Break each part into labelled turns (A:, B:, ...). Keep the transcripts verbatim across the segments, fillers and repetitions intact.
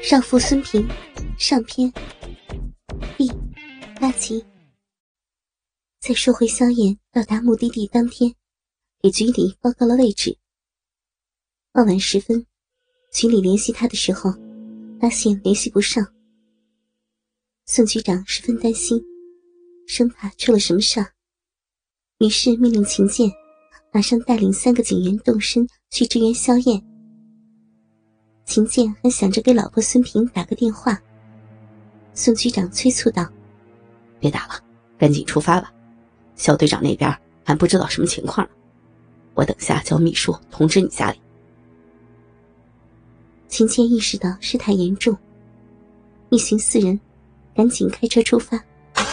A: 少妇孙平上篇第八集。在收回萧燕到达目的地当天，给局里报告了位置。傍晚时分，局里联系他的时候，发现联系不上。宋局长十分担心，生怕出了什么事儿，于是命令秦剑马上带领三个警员动身去支援萧燕。秦剑还想着给老婆孙平打个电话，宋局长催促道：
B: 别打了，赶紧出发吧，肖队长那边还不知道什么情况呢，我等下叫秘书通知你家里。
A: 秦剑意识到事态严重，一行四人赶紧开车出发。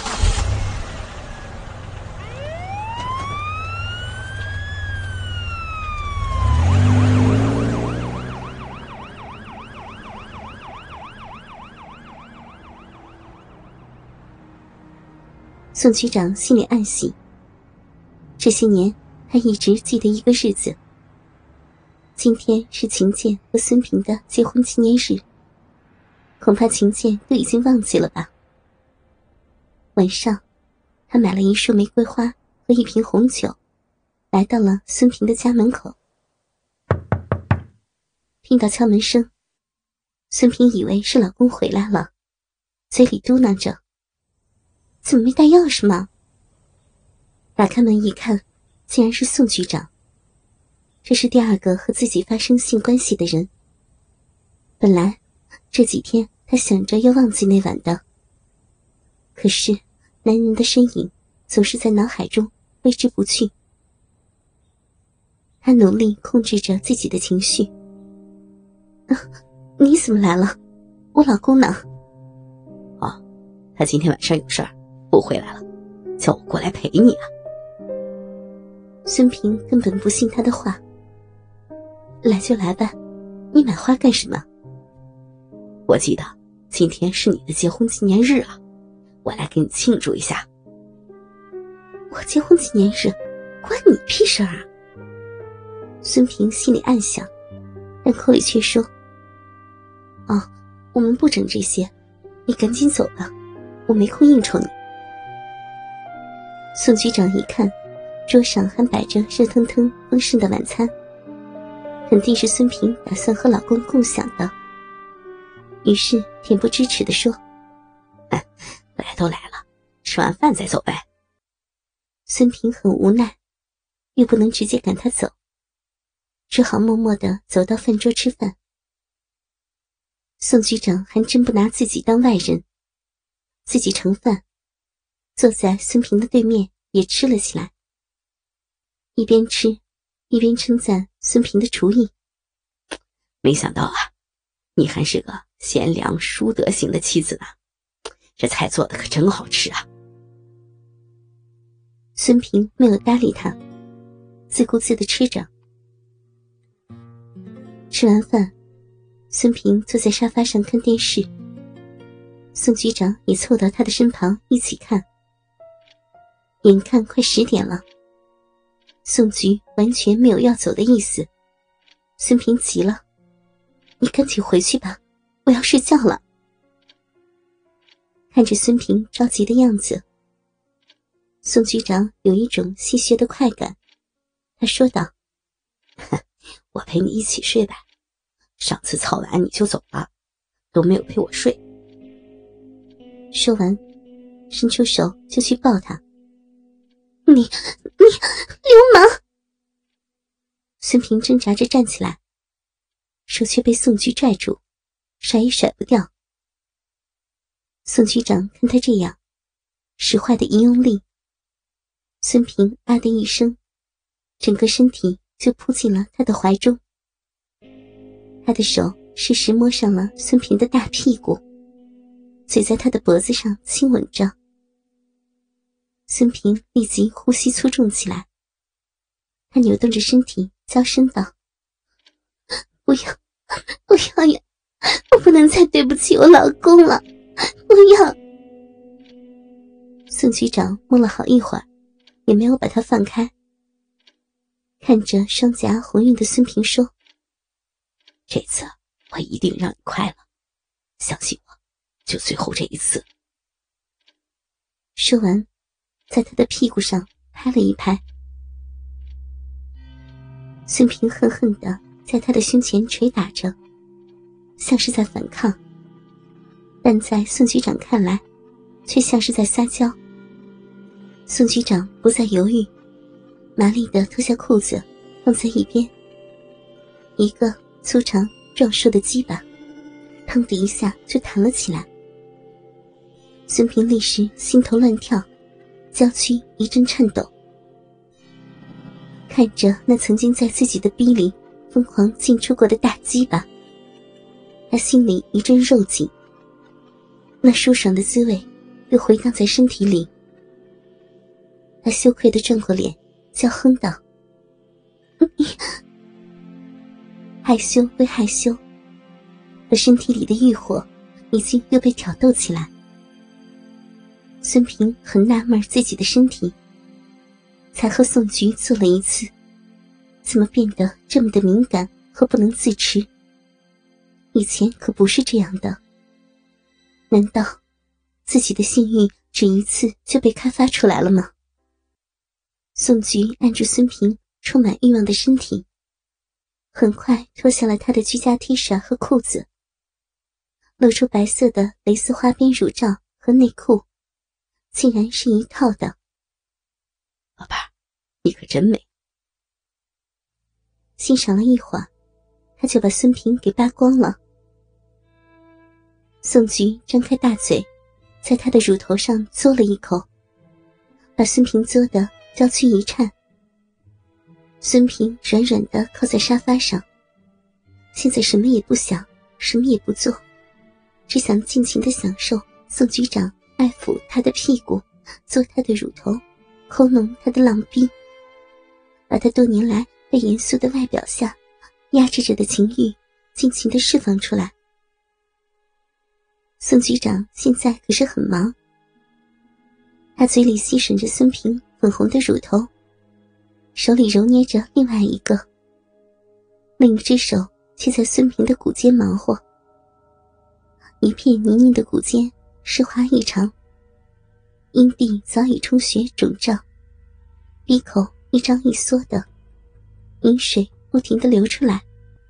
A: 宋局长心里暗喜，这些年他一直记得一个日子，今天是秦剑和孙平的结婚纪念日，恐怕秦剑都已经忘记了吧。晚上，他买了一束玫瑰花和一瓶红酒，来到了孙平的家门口。听到敲门声，孙平以为是老公回来了，嘴里嘟囔着：怎么没带钥匙吗？打开门一看，竟然是宋局长。这是第二个和自己发生性关系的人。本来这几天他想着要忘记那晚的，可是男人的身影总是在脑海中挥之不去。他努力控制着自己的情绪。啊，你怎么来了？我老公呢？
B: 哦，他今天晚上有事儿不回来了，叫我过来陪你啊。
A: 孙平根本不信他的话。来就来吧，你买花干什么？
B: 我记得今天是你的结婚纪念日啊，我来给你庆祝一下。
A: 我结婚纪念日关你屁事啊！孙平心里暗想，但口里却说：哦，我们不整这些，你赶紧走吧，我没空应酬你。宋局长一看桌上还摆着热腾腾丰盛的晚餐，肯定是孙平打算和老公共享的，于是恬不知耻地说：
B: 哎，来都来了，吃完饭再走呗。
A: 孙平很无奈，又不能直接赶他走，只好默默地走到饭桌吃饭。宋局长还真不拿自己当外人，自己盛饭，坐在孙平的对面也吃了起来，一边吃一边称赞孙平的厨艺。
B: 没想到啊，你还是个贤良淑德型的妻子呢，这菜做的可真好吃啊。
A: 孙平没有搭理他，自顾自地吃着。吃完饭，孙平坐在沙发上看电视，宋局长也凑到他的身旁一起看。眼看快十点了，宋局完全没有要走的意思。孙平急了：你赶紧回去吧，我要睡觉了。看着孙平着急的样子，宋局长有一种戏谑的快感，他说道：
B: 我陪你一起睡吧，上次操完你就走了，都没有陪我睡。
A: 说完伸出手就去抱他。你你流氓！孙平挣扎着站起来，手却被宋局拽住，甩也甩不掉。宋局长看他这样，使坏的一用力，孙平啊的一声，整个身体就扑进了他的怀中。他的手适时摸上了孙平的大屁股，嘴在他的脖子上亲吻着。孙平立即呼吸粗重起来，他扭动着身体娇声道：不要不要呀，我不能再对不起我老公了，不要。宋局长摸了好一会儿，也没有把他放开，看着双颊红晕的孙平说：
B: 这次我一定让你快乐， 相信我，就最后这一次。
A: 说完，在他的屁股上拍了一拍。孙平恨恨地在他的胸前捶打着，像是在反抗，但在宋局长看来，却像是在撒娇。宋局长不再犹豫，麻利地脱下裤子放在一边，一个粗长壮硕的鸡巴砰的一下就弹了起来。孙平立时心头乱跳，娇躯一阵颤抖，看着那曾经在自己的逼里疯狂进出过的大鸡巴，他心里一阵肉紧，那舒爽的滋味又回荡在身体里。他羞愧地转过脸，娇哼道：“害羞归害羞，可身体里的欲火已经又被挑逗起来。”孙平很纳闷自己的身体，才和宋菊做了一次，怎么变得这么的敏感和不能自持？以前可不是这样的。难道自己的性欲只一次就被开发出来了吗？宋菊按住孙平充满欲望的身体，很快脱下了他的居家 T 恤和裤子，露出白色的蕾丝花边乳罩和内裤，竟然是一套的。
B: 老伴儿，你可真美。
A: 欣赏了一会儿，他就把孙平给扒光了。宋菊张开大嘴，在他的乳头上嘬了一口，把孙平嘬得娇躯一颤。孙平软软地靠在沙发上，现在什么也不想，什么也不做，只想尽情地享受宋局长爱抚他的屁股，嘬他的乳头，抠弄他的浪逼，把他多年来被严肃的外表下压制着的情欲尽情地释放出来。宋局长现在可是很忙，他嘴里吸吮着孙平粉红的乳头，手里揉捏着另外一个，另一只手却在孙平的骨间忙活。一片泥泞的骨间湿滑异常，阴蒂早已充血肿胀，鼻口一张一缩的，饮水不停地流出来。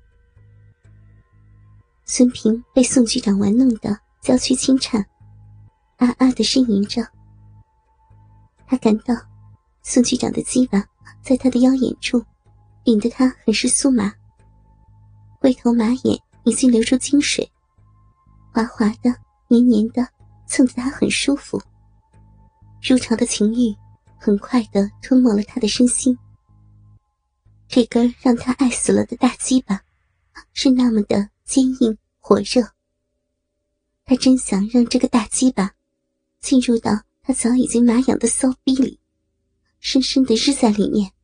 A: 孙平被宋局长玩弄的娇躯轻颤，啊啊地呻吟着。他感到宋局长的鸡巴在他的腰眼处顶得他很是酥麻，龟头马眼已经流出精水，滑滑的黏黏的蹭得他很舒服。入潮的情欲很快地吞没了他的身心。这根让他爱死了的大鸡巴是那么的坚硬火热，他真想让这个大鸡巴进入到他早已经麻痒的骚逼里，深深地日在里面。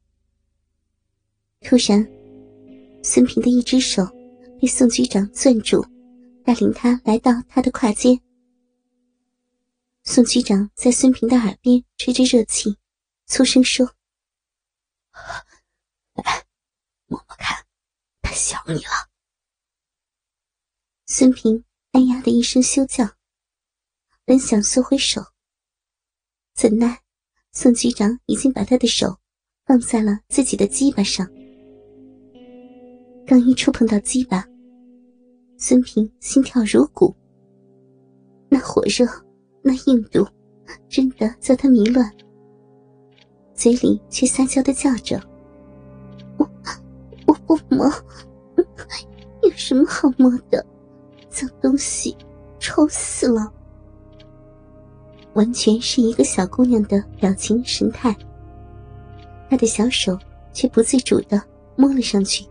A: 突然，孙平的一只手被宋局长攥住，带领他来到他的胯间。宋局长在孙平的耳边吹着热气，粗声说：“
B: 来，摸摸看，他想你了。”
A: 孙平哎呀的一声羞叫，本想缩回手，怎奈宋局长已经把他的手放在了自己的鸡巴上。刚一触碰到鸡巴，孙平心跳如鼓，那火热，那硬度，真的叫他迷乱，嘴里却撒娇地叫着：“我我不摸，有什么好摸的？脏东西，臭死了！”完全是一个小姑娘的表情神态，她的小手却不自主地摸了上去。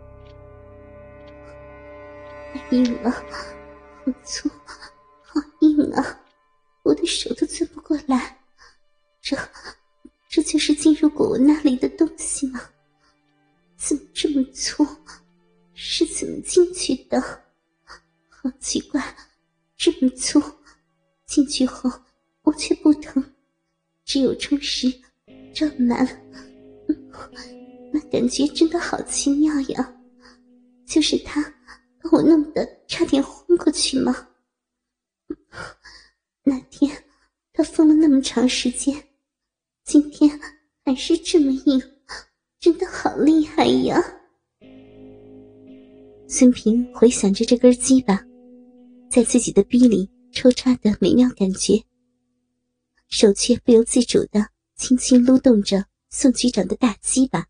A: 太硬了，好粗，好硬啊！我的手都攥不过来。这，这就是进入过我那里的东西吗？怎么这么粗？是怎么进去的？好奇怪，这么粗，进去后我却不疼，只有充实胀满，嗯，那感觉真的好奇妙呀！就是它把把我弄得差点昏过去吗？那天他疯了那么长时间，今天还是这么硬，真的好厉害呀。孙平回想着这根鸡巴在自己的逼里抽插的美妙感觉，手却不由自主地轻轻撸动着宋局长的大鸡巴。